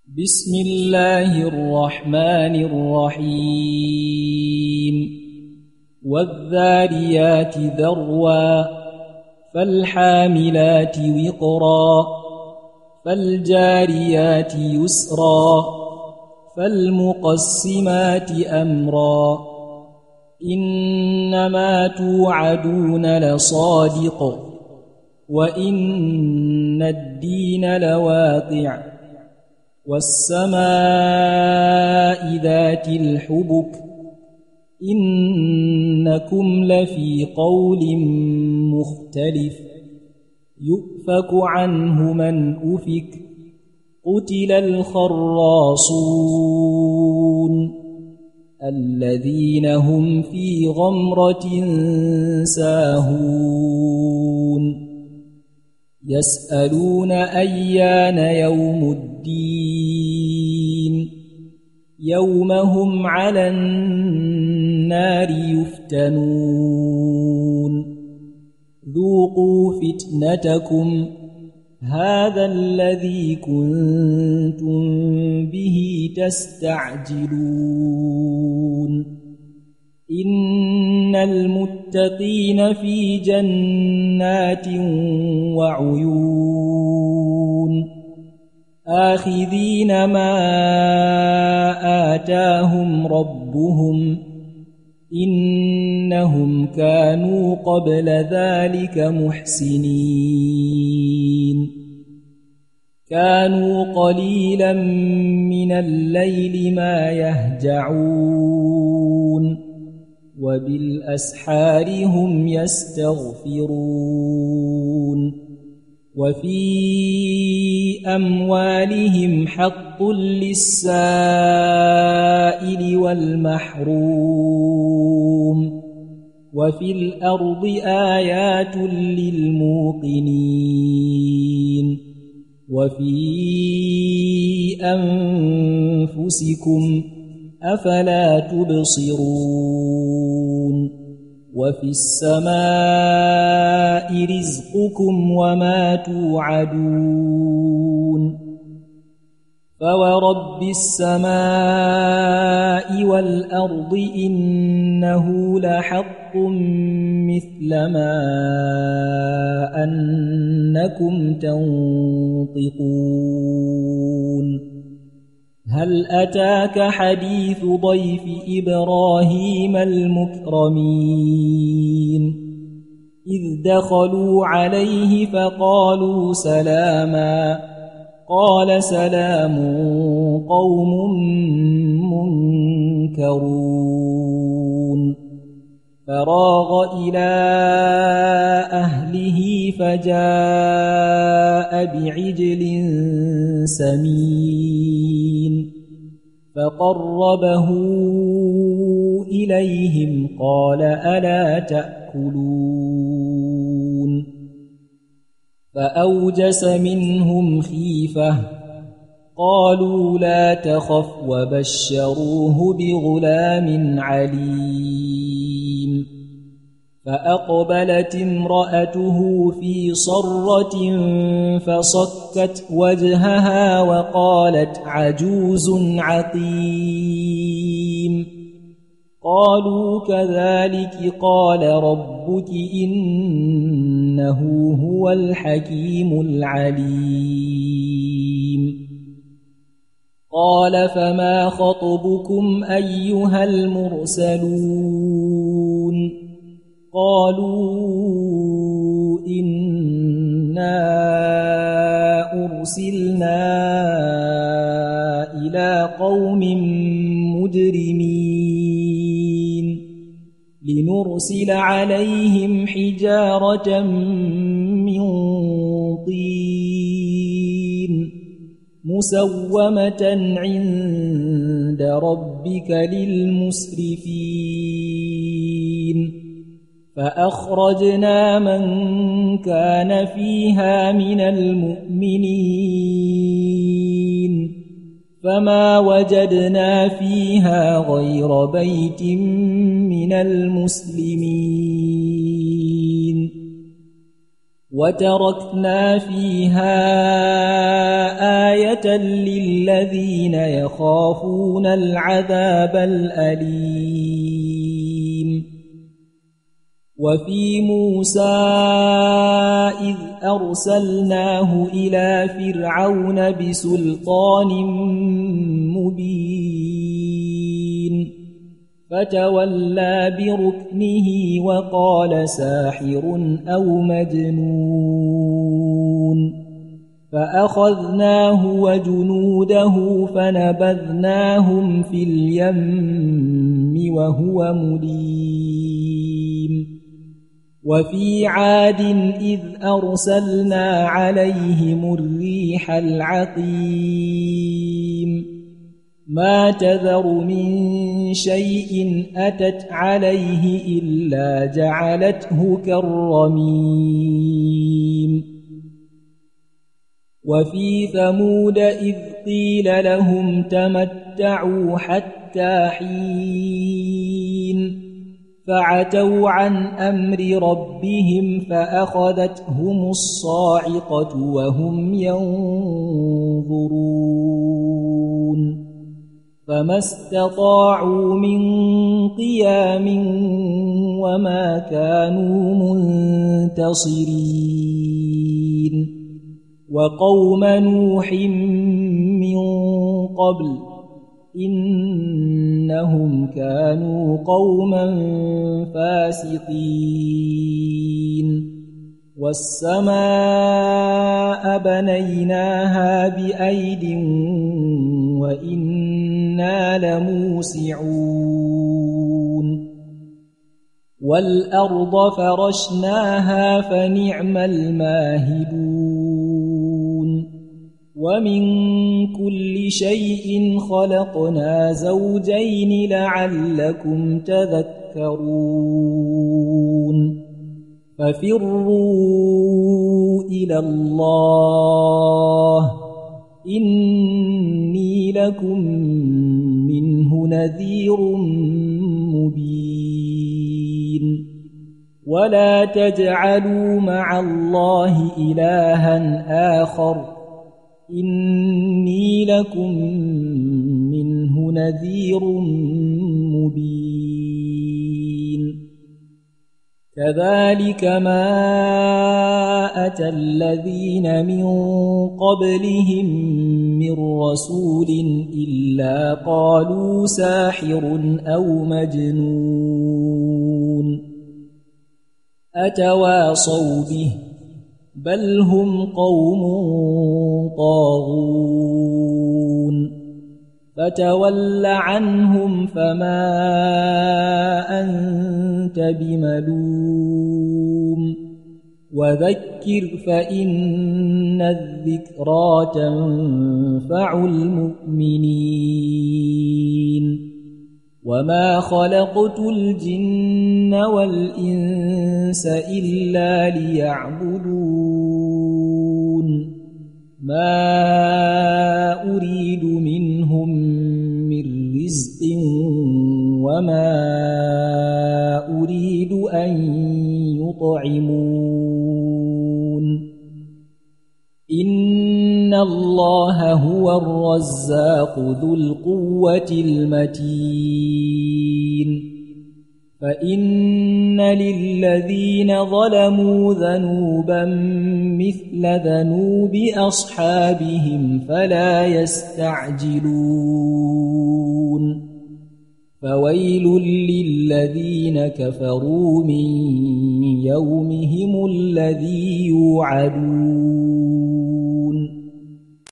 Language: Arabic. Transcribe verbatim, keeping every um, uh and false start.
بسم الله الرحمن الرحيم والذاريات ذروا فالحاملات وقرا فالجاريات يسرا فالمقسمات أمرا إنما توعدون لصادق وإن الدين لواقع والسماء ذات الحبك إنكم لفي قول مختلف يؤفك عنه من أفك قتل الخراصون الذين هم في غمرة ساهون يسألون أيان يوم الدين يوم هم على النار يفتنون ذوقوا فتنتكم هذا الذي كنتم به تستعجلون إن المتقين في جنات وعيون آخذين ما آتاهم ربهم إنهم كانوا قبل ذلك محسنين كانوا قليلا من الليل ما يهجعون وبالأسحار هم يستغفرون وفي أموالهم حق للسائل والمحروم وفي الأرض آيات للموقنين وفي أنفسكم أفلا تبصرون وفي السماء رزقكم وما توعدون فورب السماء والأرض إنه لحق مثل ما أنكم تنطقون هل أتاك حديث ضيف إبراهيم المكرمين إذ دخلوا عليه فقالوا سلاما قال سلام قوم منكرون فراغ إلى أهله فجاء بعجل سمين فقربه إليهم قال ألا تأكلون فأوجس منهم خيفة قالوا لا تخف وبشروه بغلام عليم فأقبلت امرأته في صرة فصكت وجهها وقالت عجوز عقيم قالوا كذلك قال ربك إنه هو الحكيم العليم قال فما خطبكم أيها المرسلون قالوا إنا أرسلنا إلى قوم مجرمين لنرسل عليهم حجارة من طين مسومة عند ربك للمسرفين فأخرجنا من كان فيها من المؤمنين فما وجدنا فيها غير بيت من المسلمين وتركنا فيها آية آية للذين يخافون العذاب الأليم. وفي موسى إذ أرسلناه إلى فرعون بسلطان مبين فتولى بركنه وقال ساحر أو مجنون فأخذناه وجنوده فنبذناهم في اليم وهو مليم. وفي عاد إذ أرسلنا عليهم الريح العقيم ما تذر من شيء أتت عليه إلا جعلته كالرميم. وفي ثمود إذ قيل لهم تمتعوا حتى حين فعتوا عن أمر ربهم فأخذتهم الصاعقة وهم ينظرون فما استطاعوا من قيام وما كانوا منتصرين. وقوم نوح من قبل إنهم كانوا قوما فاسقين. والسماء بنيناها بأيد وإنا لموسعون. والأرض فرشناها فنعم الماهدون. ومن كل شيء خلقنا زوجين لعلكم تذكرون. ففروا إلى الله إني لكم منه نذير مبين. ولا تجعلوا مع الله إلها آخر إني لكم منه نذير مبين. كذلك ما أتى الذين من قبلهم من رسول إلا قالوا ساحر أو مجنون أتواصوا به بل هم قوم طاغون. فتول عنهم فما أنت بملوم وذكر فإن الذكرى تنفع المؤمنين. وما خلقت الجن والإنس إلا ليعبدون ما أريد منهم من رزق وما أريد أن يطعمون. إن الله هو الرزاق ذو القوة المتين. فإن للذين ظلموا ذنوبا مثل ذنوب أصحابهم فلا يستعجلون. فويل للذين كفروا من يومهم الذي يوعدون.